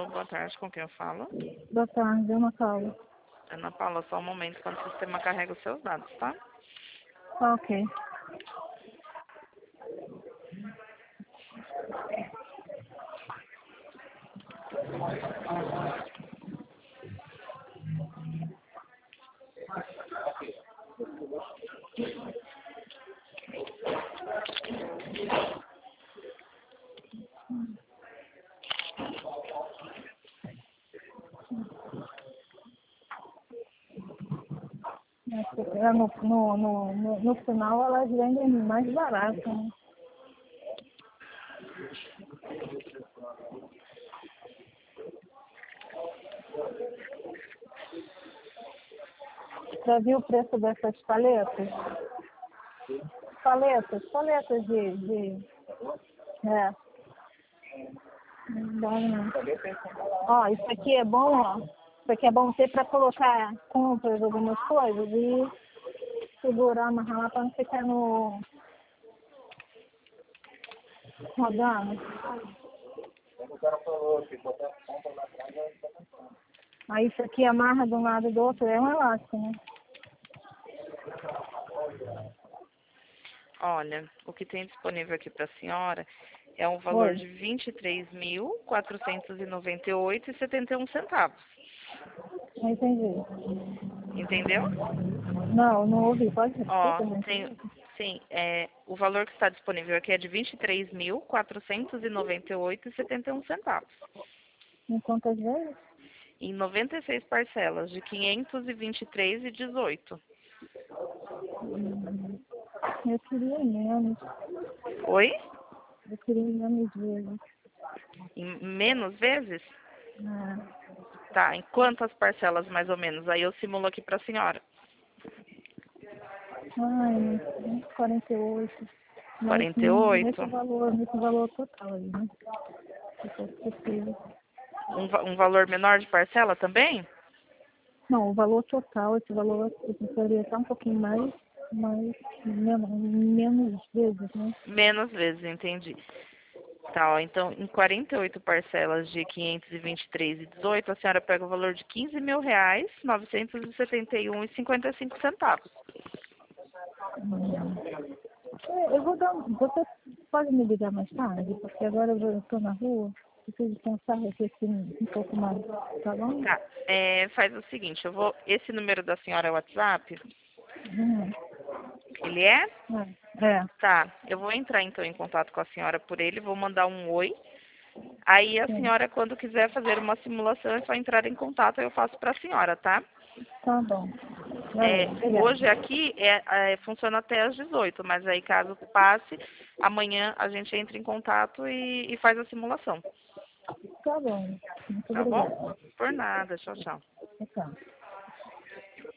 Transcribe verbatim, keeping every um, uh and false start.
Alô, boa tarde, com quem eu falo? Boa tarde, Ana Paula. Ana Paula, só um momento quando o sistema carrega os seus dados, tá? Tá ok. É, no, no, no, no, no final elas vendem mais barato, né? Já viu o preço dessas paletas? Paletas, paletas de... de é. Não dá, não. Ó, isso aqui é bom, ó. Isso aqui é bom ter para colocar compras, algumas coisas e segurar, amarrar lá para não ficar no... rodando. Aí isso aqui amarra de um lado e do outro, é um elástico, né? Olha, o que tem disponível aqui para a senhora é um valor Oi. de vinte e três mil, quatrocentos e noventa e oito reais e setenta e um centavos. Não entendi. Entendeu? Não, não ouvi. Pode repetir, Ó, por tem, gentileza? sim, é, o valor que está disponível aqui é de vinte e três mil, quatrocentos e noventa e oito reais e setenta e um centavos. Em quantas vezes? Em noventa e seis parcelas de quinhentos e vinte e três reais e dezoito. Hum, eu queria menos. Oi? Eu queria menos vezes. Em menos vezes? É. Tá, em quantas parcelas mais ou menos? Aí eu simulo aqui para a senhora. Ai, uns quarenta e oito. Mas quarenta e hum, nesse oito? valor, nesse valor total aí, né? Se fosse possível. Um, va- um valor menor de parcela também? Não, o valor total, esse valor eu precisaria estar um pouquinho mais, mais menos, menos vezes, né? Menos vezes, entendi. Tá, ó, então em quarenta e oito parcelas de quinhentos e vinte e três reais e dezoito, a senhora pega o valor de quinze mil reais, novecentos e setenta e um reais e cinquenta e cinco centavos. Hum. É, eu vou dar, você pode me ligar mais tarde, porque agora eu estou na rua, preciso pensar aqui assim, um pouco mais, tá bom? Tá, é, faz o seguinte, eu vou, esse número da senhora é o WhatsApp? Hum, Ele é? é, é, Tá, eu vou entrar então em contato com a senhora por ele, vou mandar um oi. Aí a sim, senhora, quando quiser fazer uma simulação, é só entrar em contato, eu faço para a senhora, tá? tá bom. É, Valeu, obrigada. hoje aqui é, é, funciona até às dezoito, mas aí caso passe, amanhã a gente entra em contato e, e faz a simulação, Tá bom, muito tá bom? obrigada. Por nada, tchau, tchau. Tchau.